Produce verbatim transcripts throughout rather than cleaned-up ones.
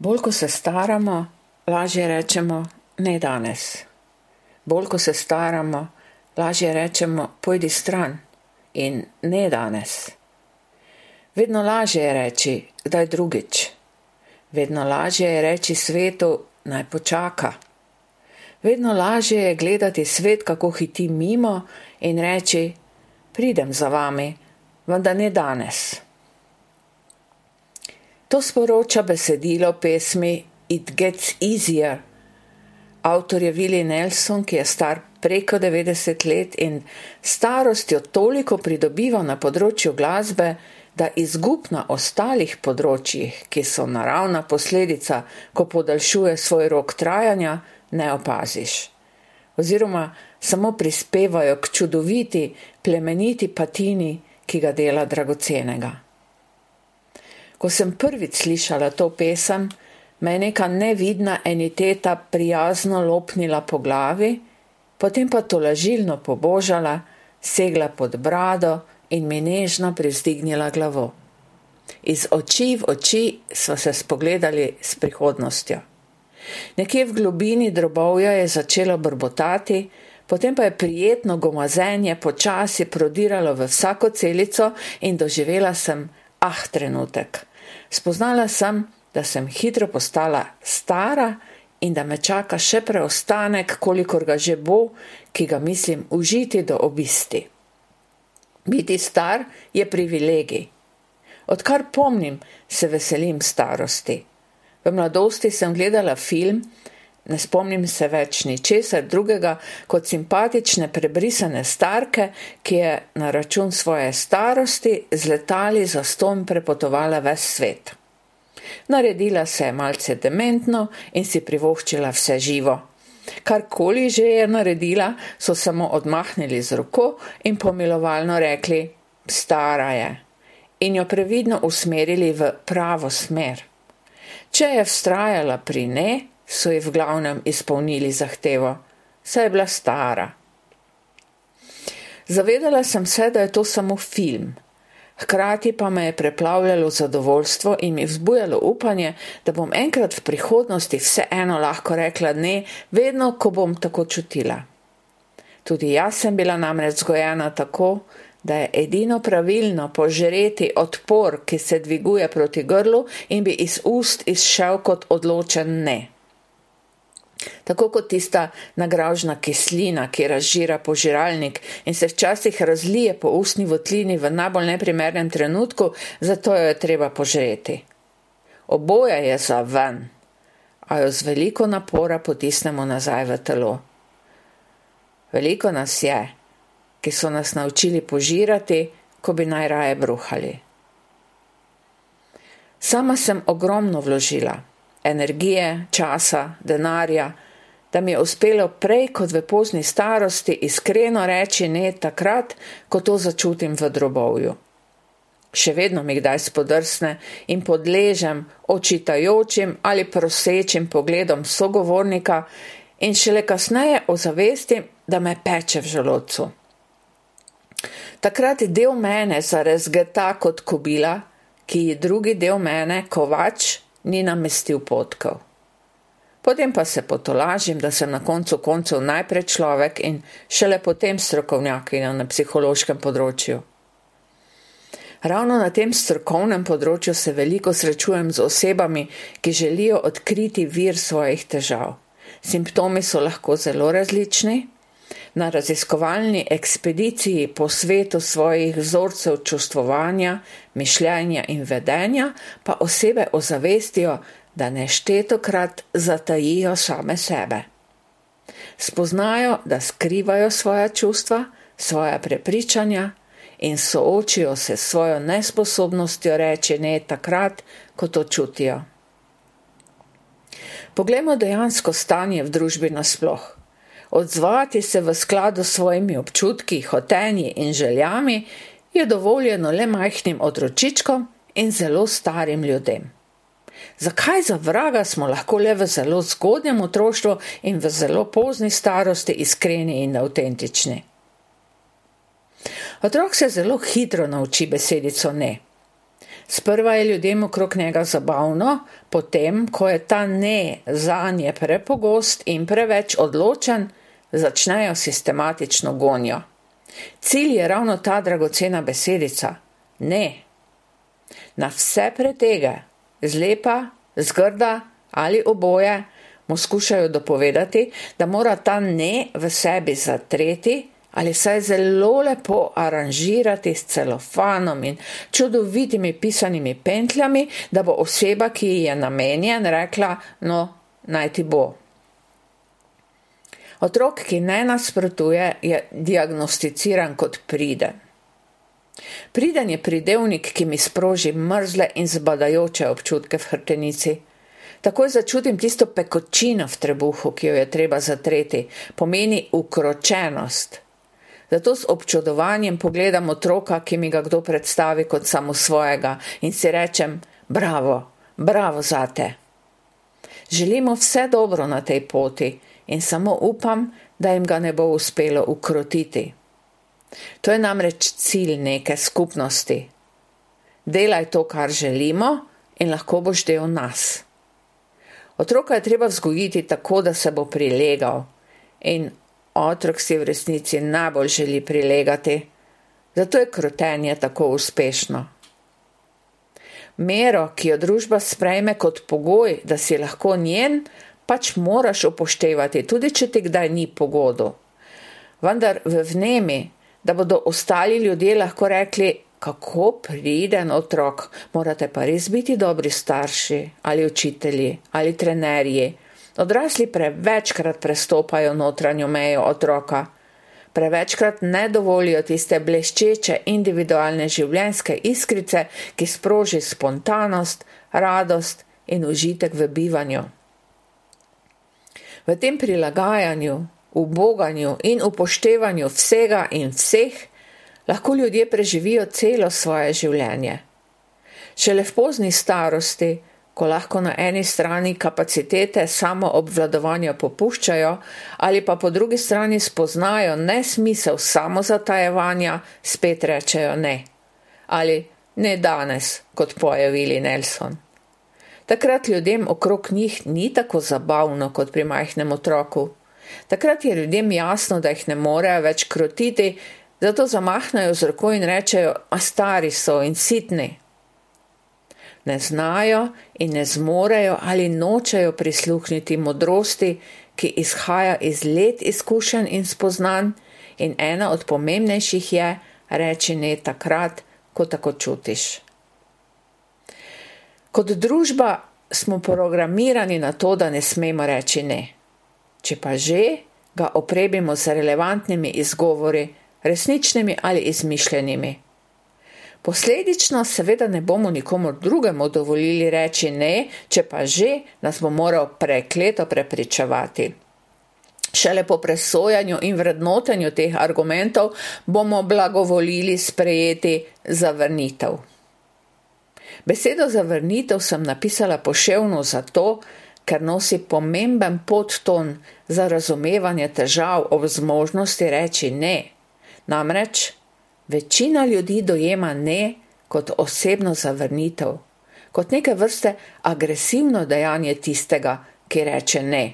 Bolj ko se staramo, lažje rečemo ne danes. Bolj ko se staramo, lažje rečemo pojdi stran in ne danes. Vedno lažje je reči kdaj drugič. Vedno lažje je reči svetu naj počaka. Vedno lažje je gledati svet, kako hiti mimo in reči pridem za vami, vendar ne danes. To sporoča besedilo pesmi It Gets Easier. Avtor je Willie Nelson, ki je star preko devetdeset let in starostjo toliko pridobiva na področju glasbe, da izgub na ostalih področjih, ki so naravna posledica, ko podaljšuje svoj rok trajanja, ne opaziš. Oziroma samo prispevajo k čudoviti, plemeniti patini, ki ga dela dragocenega. Ko sem prvič slišala to pesem, me je neka nevidna entiteta prijazno lopnila po glavi, potem pa tolažilno pobožala, segla pod brado in mi nežno privzdignila glavo. Iz oči v oči sva se spogledali s prihodnostjo. Nekje v globini drobovja je začelo brbotati, potem pa je prijetno gomazenje počasi prodiralo v vsako celico in doživela sem ah trenutek. Spoznala sem, da sem hitro postala stara in da me čaka še preostanek, kolikor ga že bo, ki ga mislim užiti do obisti. Biti star je privilegij. Odkar pomnim, se veselim starosti. V mladosti sem gledala film, ne spomnim se več ničesar drugega kot simpatične prebrisane starke, ki je na račun svoje starosti z letali zastonj prepotovala ves svet. Naredila se je malce dementno in si privoščila vse živo. Karkoli že je naredila, so samo odmahnili z roko in pomilovalno rekli, stara je, in jo previdno usmerili v pravo smer. Če je vztrajala pri ne, so ji v glavnem izpolnili zahtevo, saj je bila stara. Zavedala sem se, da je to samo film. Hkrati pa me je preplavljalo zadovoljstvo in mi vzbujalo upanje, da bom enkrat v prihodnosti vseeno lahko rekla ne, vedno, ko bom tako čutila. Tudi jaz sem bila namreč vzgojena tako, da je edino pravilno požreti odpor, ki se dviguje proti grlu in bi iz ust izšel kot odločen ne. Tako kot tista nagravžna kislina, ki razžira požiralnik in se včasih razlije po ustni votlini v najbolj neprimernem trenutku, zato jo je treba požreti. Oboje je za ven, a jo z veliko napora potisnemo nazaj v telo. Veliko nas je, ki so nas naučili požirati, ko bi najraje bruhali. Sama sem ogromno vložila. Energije, časa, denarja, da mi je uspelo prej kot v pozni starosti iskreno reči ne takrat, ko to začutim v drobovju. Še vedno mi kdaj spodrsne in podležem očitajočim ali prosečim pogledom sogovornika in šele kasneje ozavestim, da me peče v želodcu. Takrat del mene zarezgeta kot kobila, ki ji drugi del mene, kovač, ni namestil potkov. Potem pa se potolažim, da sem na koncu koncev najprej človek in šele potem strokovnjakinja na psihološkem področju. Ravno na tem strokovnem področju se veliko srečujem z osebami, ki želijo odkriti vir svojih težav. Simptomi so lahko zelo različni. Na raziskovalni ekspediciji po svetu svojih vzorcev čustvovanja, mišljenja in vedenja pa osebe ozavestijo, da neštetokrat zatajijo same sebe. Spoznajo, da skrivajo svoja čustva, svoja prepričanja in soočijo se s svojo nesposobnostjo reči ne takrat, ko to čutijo. Poglejmo dejansko stanje v družbi nasploh. Odzvati se v skladu s svojimi občutki, hotenji in željami je dovoljeno le majhnim otročičkom in zelo starim ljudem. Zakaj za vraga smo lahko le v zelo zgodnjem otroštvu in v zelo pozni starosti iskreni in avtentični? Otrok se zelo hitro nauči besedico ne. Sprva je ljudem okrog njega zabavno, potem, ko je ta ne zanje prepogost in preveč odločen, začnejo sistematično gonjo. Cilj je ravno ta dragocena besedica. Ne. Na vse pretege, zlepa, zgrda ali oboje, mu skušajo dopovedati, da mora ta ne v sebi zatreti ali saj zelo lepo aranžirati s celofanom in čudovitimi pisanimi pentljami, da bo oseba, ki ji je namenjen, rekla, no, naj ti bo. Otrok, ki ne nasprotuje, je diagnosticiran kot priden. Priden je pridevnik, ki mi sproži mrzle in zbadajoče občutke v hrbtenici. Takoj začutim tisto pekočino v trebuhu, ki jo je treba zatreti, pomeni ukročenost. Zato s občudovanjem pogledam otroka, ki mi ga kdo predstavi kot samosvojega in si rečem, bravo, bravo zate. Želimo vse dobro na tej poti in samo upam, da jim ga ne bo uspelo ukrotiti. To je namreč cilj neke skupnosti. Delaj to, kar želimo in lahko boš del nas. Otroka je treba vzgojiti tako, da se bo prilegal in otrok si v resnici najbolj želi prilegati, zato je krotenje tako uspešno. Mero, ki jo družba sprejme kot pogoj, da si lahko njen, pač moraš upoštevati, tudi če ti kdaj ni pogodu. Vendar v vnemi, da bodo ostali ljudje lahko rekli, kako priden otrok, morate pa res biti dobri starši ali učitelji ali trenerji. Odrasli prevečkrat prestopajo notranjo mejo otroka, prevečkrat ne dovolijo tiste bleščeče individualne življenjske iskrice, ki sproži spontanost, radost in užitek v bivanju. V tem prilagajanju, uboganju in upoštevanju vsega in vseh lahko ljudje preživijo celo svoje življenje. Šele v pozni starosti, ko lahko na eni strani kapacitete samoobvladovanja popuščajo ali pa po drugi strani spoznajo nesmisel samozatajevanja, spet rečejo ne. Ali ne danes, kot poje Willie Nelson. Takrat ljudem okrog njih ni tako zabavno kot pri majhnem otroku. Takrat je ljudem jasno, da jih ne morejo več krotiti, zato zamahnajo z roko in rečejo, a stari so in sitni. Ne znajo in ne zmorejo ali nočejo prisluhniti modrosti, ki izhaja iz let izkušenj in spoznanj, in ena od pomembnejših je reči ne takrat, ko tako čutiš. Kot družba smo programirani na to, da ne smemo reči ne. Če pa že, ga oprebimo z relevantnimi izgovori, resničnimi ali izmišljenimi. Posledično seveda ne bomo nikomur drugemu dovolili reči ne, če pa že nas bo moral prekleto prepričevati. Šele po presojanju in vrednotenju teh argumentov bomo blagovolili sprejeti zavrnitev. Besedo zavrnitev sem napisala poševno zato, ker nosi pomemben podton za razumevanje težav ob zmožnosti reči ne. Namreč, večina ljudi dojema ne kot osebno zavrnitev, kot neke vrste agresivno dejanje tistega, ki reče ne.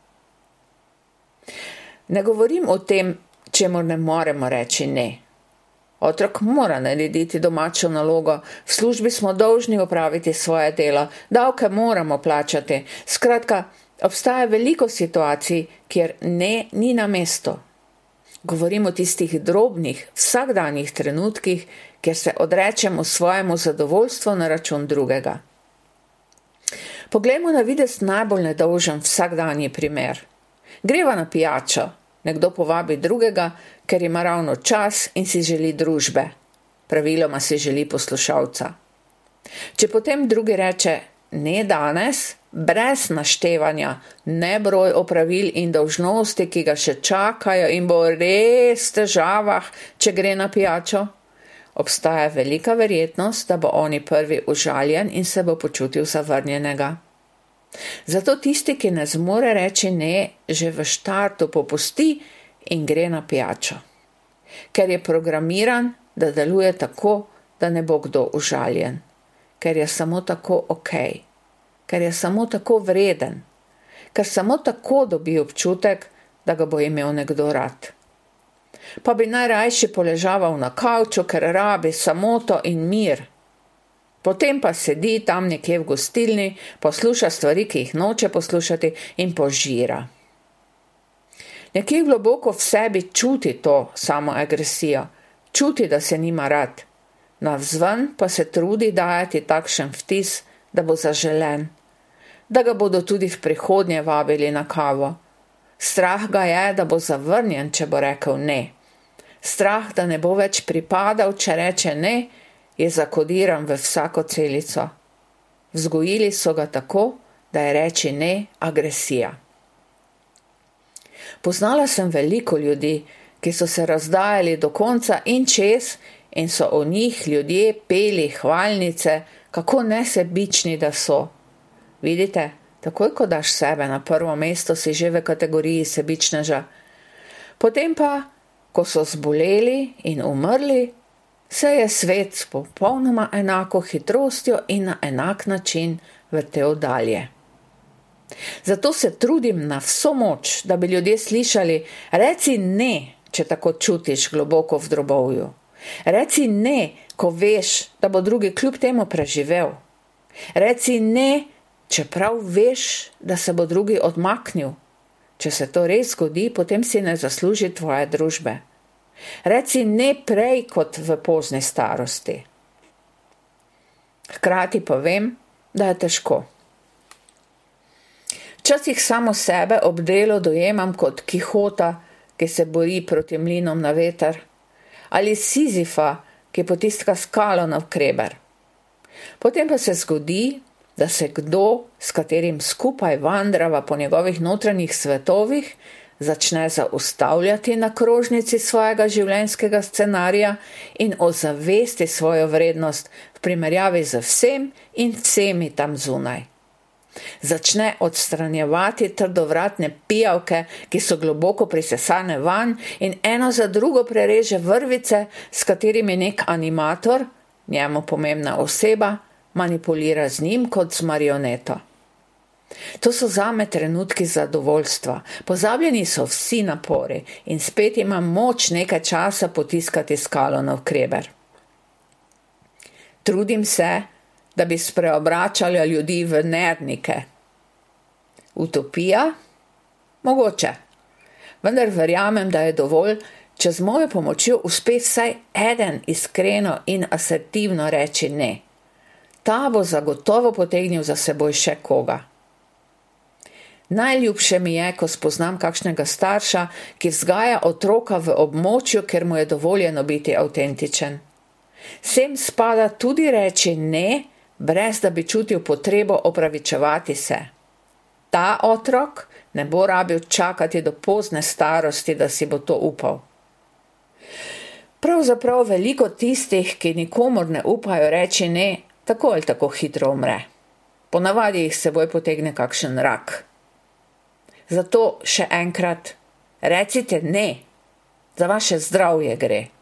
Ne govorim o tem, čemur ne moremo reči ne. Otrok mora narediti domačo nalogo, v službi smo dolžni opraviti svoje delo, davke moramo plačati. Skratka, obstaja veliko situacij, kjer ne ni na mestu. Govorim o tistih drobnih, vsakdanjih trenutkih, kjer se odrečemo svojemu zadovoljstvu na račun drugega. Poglejmo na videz najbolj nedolžen vsakdanji primer. Greva na pijačo, nekdo povabi drugega, ker ima ravno čas in si želi družbe. Praviloma si želi poslušalca. Če potem drugi reče ne danes, brez naštevanja, ne broj opravil in dolžnosti, ki ga še čakajo in bo res v težavah, če gre na pijačo, obstaja velika verjetnost, da bo oni prvi užaljen in se bo počutil zavrnjenega. Zato tisti, ki ne zmore reči ne, že v štartu popusti in gre na pijačo. Ker je programiran, da deluje tako, da ne bo kdo užaljen. ker je samo tako okej, ker je samo tako vreden, ker samo tako dobi občutek, da ga bo imel nekdo rad. Pa bi najrajši poležaval na kavču, ker rabi samoto in mir. Potem pa sedi tam nekje v gostilni, posluša stvari, ki jih noče poslušati in požira. Nekje globoko v sebi čuti to samoagresijo, čuti, da se nima rad. Navzven pa se trudi dajati takšen vtis, da bo zaželen, da ga bodo tudi v prihodnje vabili na kavo. Strah ga je, da bo zavrnjen, če bo rekel ne. Strah, da ne bo več pripadal, če reče ne, je zakodiran v vsako celico. Vzgojili so ga tako, da je reči ne agresija. Poznala sem veliko ljudi, ki so se razdajali do konca in čez in so o njih ljudje peli hvalnice, kako nesebični da so. Vidite, takoj ko daš sebe na prvo mesto, si že v kategoriji sebičneža. Potem pa, ko so zboleli in umrli, se je svet s popolnoma enako hitrostjo in na enak način vrtel dalje. Zato se trudim na vso moč, da bi ljudje slišali, reci ne, če tako čutiš globoko v drobovju. Reci ne, ko veš, da bo drugi kljub temu preživel. Reci ne, čeprav veš, da se bo drugi odmaknil. Če se to res zgodi, potem si ne zasluži tvoje družbe. Reci ne prej kot v pozni starosti. Hkrati pa vem, da je težko. Včasih samo sebe ob delu dojemam kot Kihota, ki se bori proti mlinom na veter, ali Sizifa, ki potiska skalo navkreber. Potem pa se zgodi, da se kdo, s katerim skupaj vandrava po njegovih notranjih svetovih, začne zaustavljati na krožnici svojega življenjskega scenarija in ozavesti svojo vrednost v primerjavi z vsem in vsemi tam zunaj. Začne odstranjevati trdovratne pijavke, ki so globoko prisesane vanj in eno za drugo prereže vrvice, s katerimi nek animator, njemu pomembna oseba, manipulira z njim kot z marioneto. To so zame trenutki zadovoljstva, pozabljeni so vsi napori in spet imam moč nekaj časa potiskati skalo navkreber. Trudim se, da bi spreobračali ljudi v nerdnike. Utopija? Mogoče. Vendar verjamem, da je dovolj, če z mojo pomočjo uspe vsaj eden iskreno in asertivno reči ne. Ta bo zagotovo potegnil za seboj še koga. Najljubše mi je, ko spoznam kakšnega starša, ki vzgaja otroka v območju, ker mu je dovoljeno biti avtentičen. Sem spada tudi reči ne, brez da bi čutil potrebo opravičevati se. Ta otrok ne bo rabil čakati do pozne starosti, da si bo to upal. Pravzaprav veliko tistih, ki nikomur ne upajo reči ne, tako ali tako hitro umre. Ponavadi jih seboj potegne kakšen rak. Zato še enkrat, recite ne, za vaše zdravje gre.